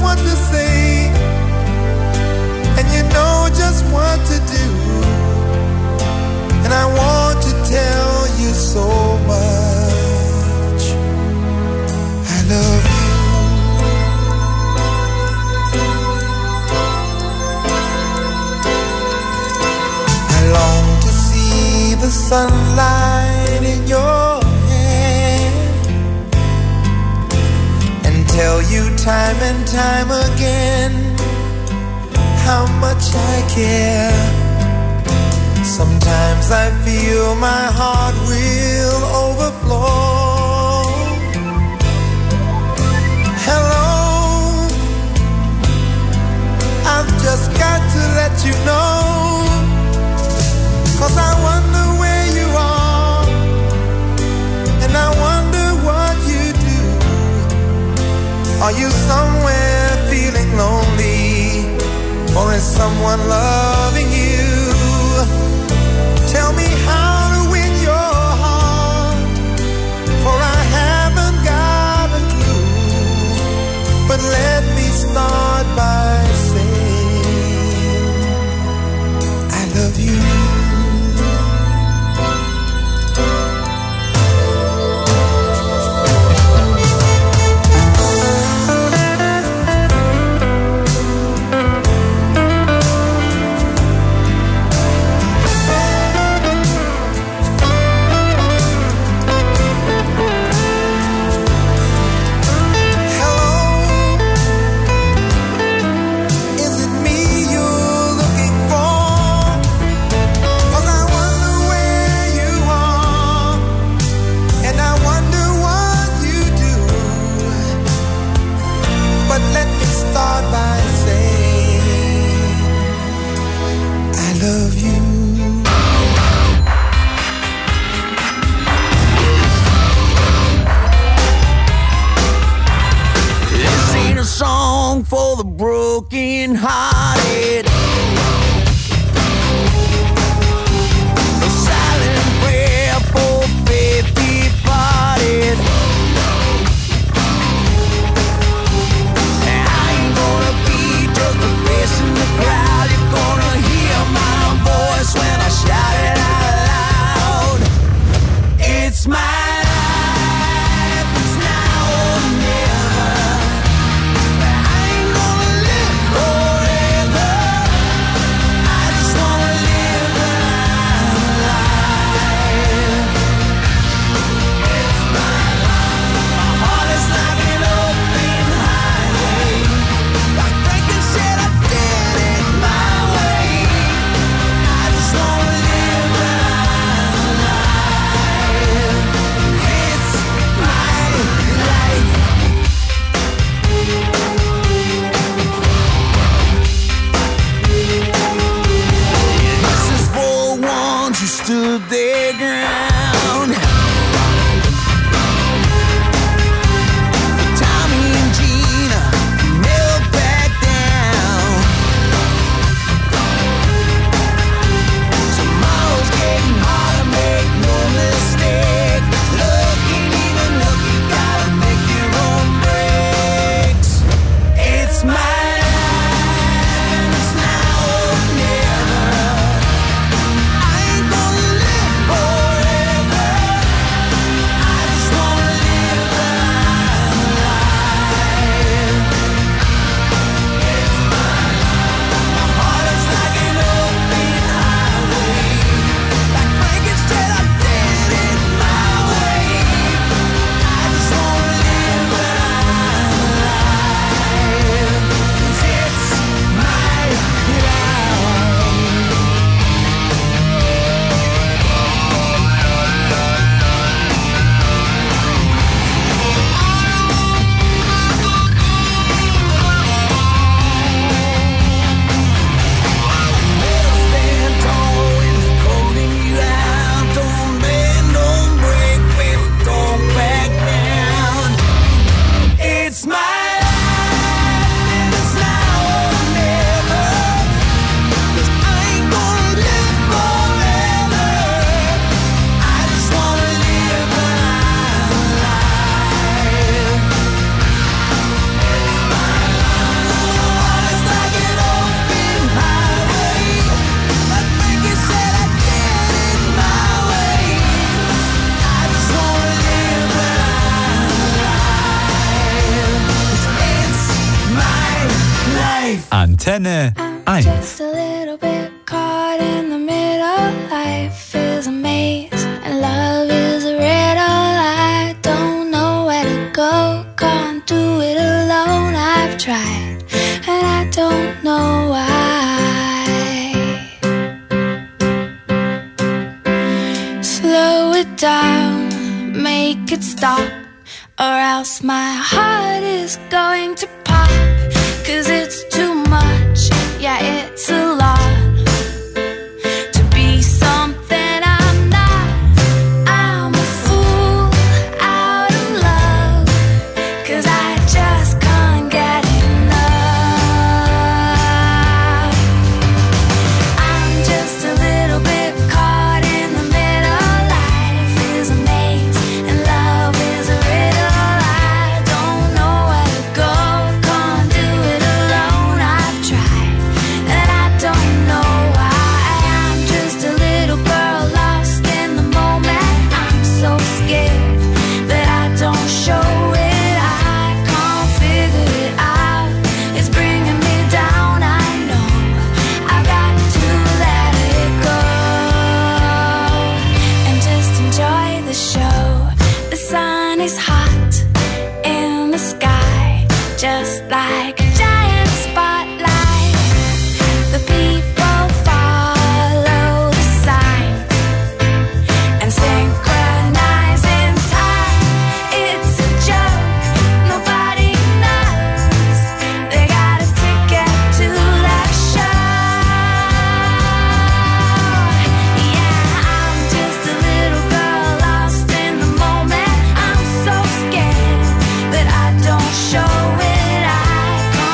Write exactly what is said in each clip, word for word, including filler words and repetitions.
what to say, and you know just what to do. And I want to tell you so much. I love you. I long to see the sunlight in your hair and tell you time and time again how much I care. Sometimes I feel my heart will overflow. Hello, I've just got to let you know, 'cause I wonder where you are, and I wonder what you do. Are you somewhere feeling lonely, or is someone loving you? Tell me how to win your heart, for I haven't got a clue. But let me start by saying I love you. For the broken hearted, a silent prayer for faith departed. I ain't gonna be just a face in the crowd. You're gonna hear my voice when I shout it out loud. It's my forever. Antenne eins. Just a little bit caught in the middle. Life is a maze and love is a riddle. I don't know where to go, can't do it alone. I've tried and I don't know why. Slow it down, make it stop, or else my heart is going to pop. 'Cause it's too much, yeah, it's a lot to be something I'm not. I'm a fool out of love, 'cause I just can't get enough. I'm just a little bit caught in the middle. Life is a maze and love is a riddle. I don't know where to go, can't do it alone. I've tried and I don't know why. I'm just a little girl lost in the moment. I'm so scared that I don't show it. I can't figure it out, it's bringing me down. I know I've got to let it go and just enjoy the show. The sun is hot in the sky, just like a giant spotlight. The people follow the signs and synchronize in time. It's a joke, nobody knows. They got a ticket to that show. Yeah, I'm just a little girl lost in the moment. I'm so scared that I don't show it. I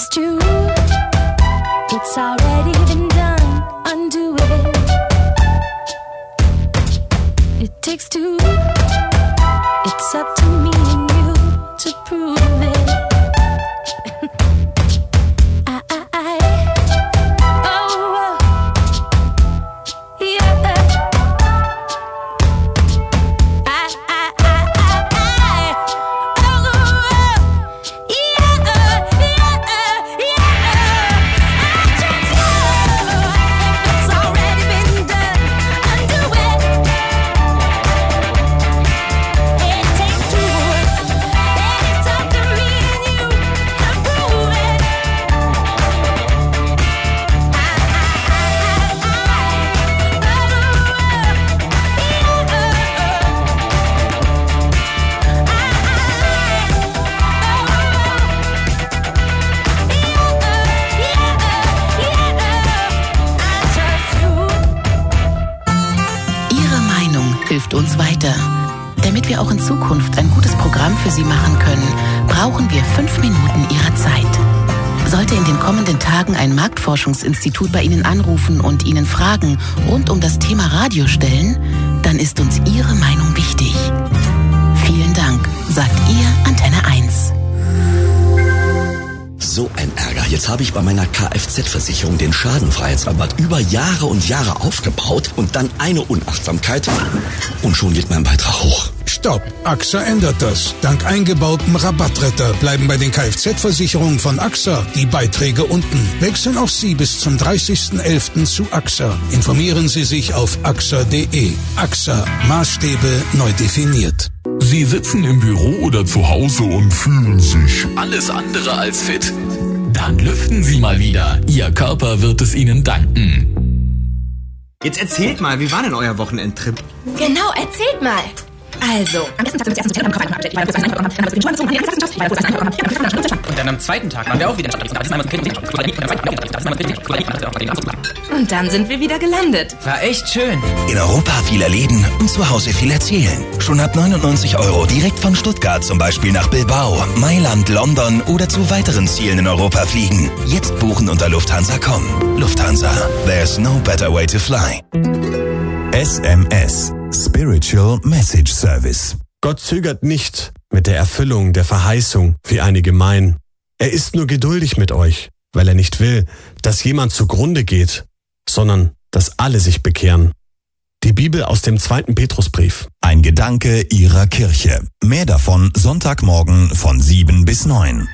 trust you. It's already been done. Undo it. It takes two. It's up to me and you to prove it. I, I, I, oh, yeah. I, I, I, I, oh, yeah, yeah, yeah. I just know it's already been done. Undo it. It takes two, and it's up to me and you to prove it. I, I, I, Ihre Meinung hilft uns weiter. Damit wir auch in Zukunft ein gutes Programm für Sie machen können, brauchen wir fünf Minuten Ihrer Zeit. Sollte in den kommenden Tagen ein Marktforschungsinstitut bei Ihnen anrufen und Ihnen Fragen rund um das Thema Radio stellen, dann ist uns Ihre Meinung wichtig. Vielen Dank, sagt Ihr Antenne eins. So ein Ärger. Jetzt habe ich bei meiner Kfz-Versicherung den Schadenfreiheitsrabatt über Jahre und Jahre aufgebaut und dann eine Unachtsamkeit und schon geht mein Beitrag hoch. Stopp! A X A ändert das. Dank eingebautem Rabattretter bleiben bei den Kfz-Versicherungen von A X A die Beiträge unten. Wechseln auch Sie bis zum dreißigsten elften zu A X A. Informieren Sie sich auf A X A punkt de. A X A. Maßstäbe neu definiert. Sie sitzen im Büro oder zu Hause und fühlen sich alles andere als fit? Dann lüften Sie mal wieder. Ihr Körper wird es Ihnen danken. Jetzt erzählt mal, wie war denn euer Wochenendtrip? Genau, erzählt mal. Also, Am ersten Tag sind wir zuerst zum Telegram gefahren. Ich war kurz einkaufen, dann haben wir den Schuhen angezogen, dann haben wir den ersten Tag, ich war kurz einkaufen, Und dann am zweiten Tag waren wir auch wieder in der Stadt. und dann sind wir wieder gelandet. War echt schön. In Europa viel erleben und zu Hause viel erzählen. Schon ab neunundneunzig Euro direkt von Stuttgart zum Beispiel nach Bilbao, Mailand, London oder zu weiteren Zielen in Europa fliegen. Jetzt buchen unter lufthansa punkt com. Lufthansa. There's no better way to fly. S M S. Spiritual Message Service. Gott zögert nicht mit der Erfüllung der Verheißung, wie einige meinen. Er ist nur geduldig mit euch, weil er nicht will, dass jemand zugrunde geht, sondern dass alle sich bekehren. Die Bibel aus dem zweiten Petrusbrief. Ein Gedanke Ihrer Kirche. Mehr davon Sonntagmorgen von sieben bis neun.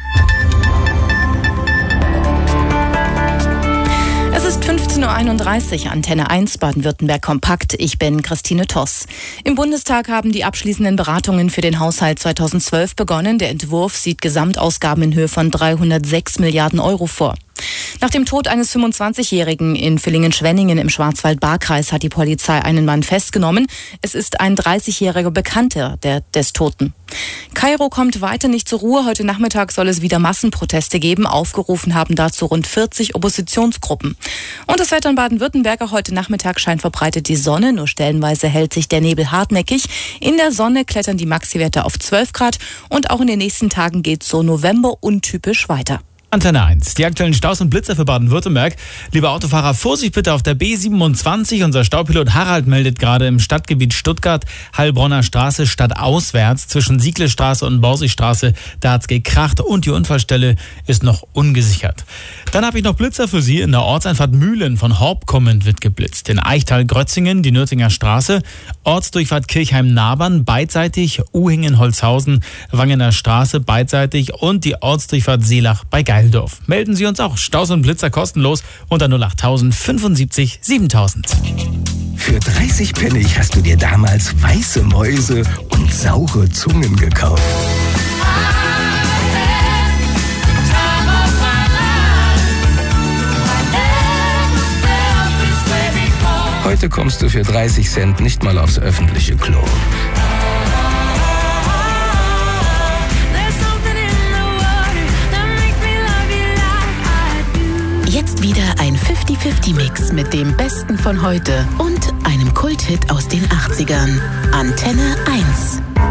Es ist fünfzehn Uhr einunddreißig, Antenne eins Baden-Württemberg Kompakt. Ich bin Christine Toss. Im Bundestag haben die abschließenden Beratungen für den Haushalt zweitausendzwölf begonnen. Der Entwurf sieht Gesamtausgaben in Höhe von dreihundertsechs Milliarden Euro vor. Nach dem Tod eines fünfundzwanzigjährigen in Villingen-Schwenningen im Schwarzwald-Baar-Kreis hat die Polizei einen Mann festgenommen. Es ist ein dreißigjähriger Bekannter der, des Toten. Kairo kommt weiter nicht zur Ruhe. Heute Nachmittag soll es wieder Massenproteste geben. Aufgerufen haben dazu rund vierzig Oppositionsgruppen. Und das Wetter in Baden-Württemberg. Auch heute Nachmittag scheint verbreitet die Sonne. Nur stellenweise hält sich der Nebel hartnäckig. In der Sonne klettern die Maxi-Werte auf zwölf Grad. Und auch in den nächsten Tagen geht es so November untypisch weiter. Antenne eins, die aktuellen Staus und Blitzer für Baden-Württemberg. Liebe Autofahrer, Vorsicht bitte auf der B siebenundzwanzig. Unser Staupilot Harald meldet gerade im Stadtgebiet Stuttgart, Heilbronner Straße stadtauswärts zwischen Sieglestraße und Borsigstraße. Da hat's gekracht und die Unfallstelle ist noch ungesichert. Dann habe ich noch Blitzer für Sie. In der Ortseinfahrt Mühlen von Horb kommend wird geblitzt. In Eichtal-Grötzingen die Nürtinger Straße, Ortsdurchfahrt Kirchheim-Nabern beidseitig, Uhingen-Holzhausen, Wangener Straße beidseitig und die Ortsdurchfahrt Seelach bei Geil. Melden Sie uns auch. Staus und Blitzer kostenlos unter null acht fünfundsiebzig siebentausend. Für dreißig Pfennig hast du dir damals weiße Mäuse und saure Zungen gekauft. Heute kommst du für dreißig Cent nicht mal aufs öffentliche Klo. Jetzt wieder ein fünfzig fünfzig Mix mit dem Besten von heute und einem Kulthit aus den achtzigern. Antenne eins.